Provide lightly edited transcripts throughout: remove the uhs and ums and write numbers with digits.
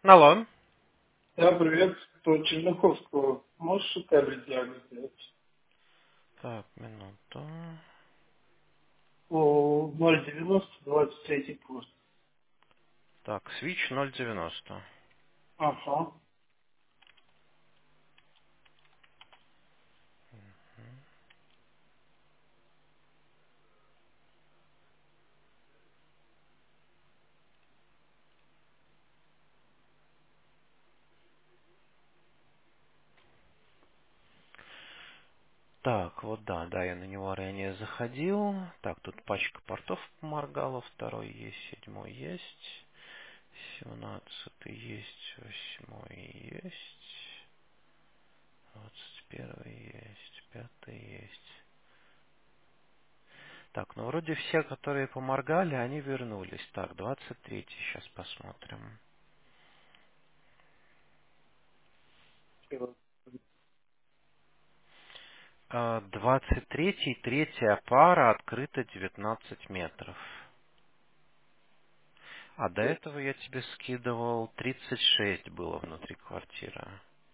Алло. Да, привет. По Черняховского. Можешь кабель диагноз сделать? Так, минуту. По 090 23 курс. Так, свич 090. Ага. Так, вот да, я на него ранее заходил. Так, тут пачка портов поморгала, второй есть, седьмой есть, 17 есть, восьмой есть, 21 есть, пятый есть. Так, ну вроде все, которые поморгали, они вернулись. Так, 23 сейчас посмотрим. Всё. 23-й, третья пара открыта 19 метров. А до этого я тебе скидывал 36 было внутри квартиры.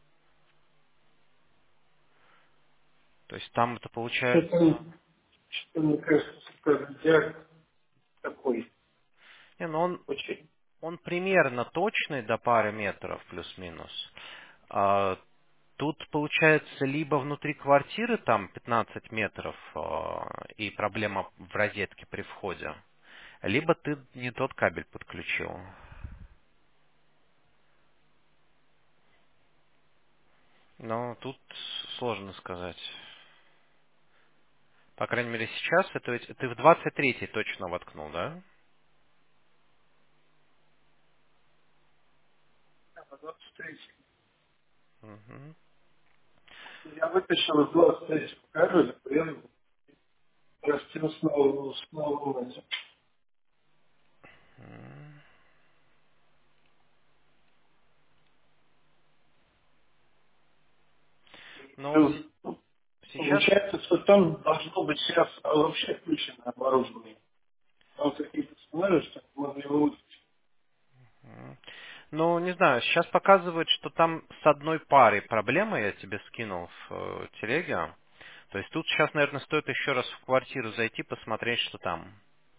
То есть там это Что-то, получается... что мне кажется, что кабель диагноз такой. Не, ну Очень. он примерно точный до пары метров плюс-минус. А, тут получается либо внутри квартиры там 15 метров и проблема в розетке при входе, либо ты не тот кабель подключил. Но тут сложно сказать. По крайней мере сейчас это ведь ты в 23-й точно воткнул, да? А 23. Мгм. Я вытащил из 23 кабеля, прям растил снова вниз. М. Но вот сейчас, Получается, что там должно быть сейчас вообще включено оборудование. Там какие-то сценарии, что можно его выключить. ну не знаю, сейчас показывает, что там с одной парой проблема, я тебе скинул в телеге. То есть тут сейчас, наверное, стоит еще раз в квартиру зайти, посмотреть, что там.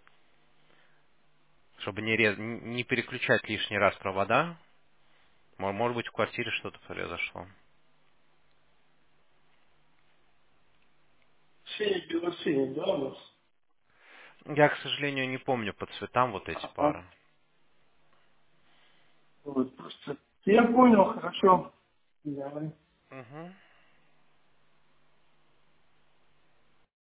Чтобы не переключать лишний раз провода. Может быть, в квартире что-то произошло. Синий, бело-синий, да, у нас? Я, к сожалению, не помню по цветам вот эти Ага. пары. Вот, просто. Я понял, хорошо. Давай. Мгм.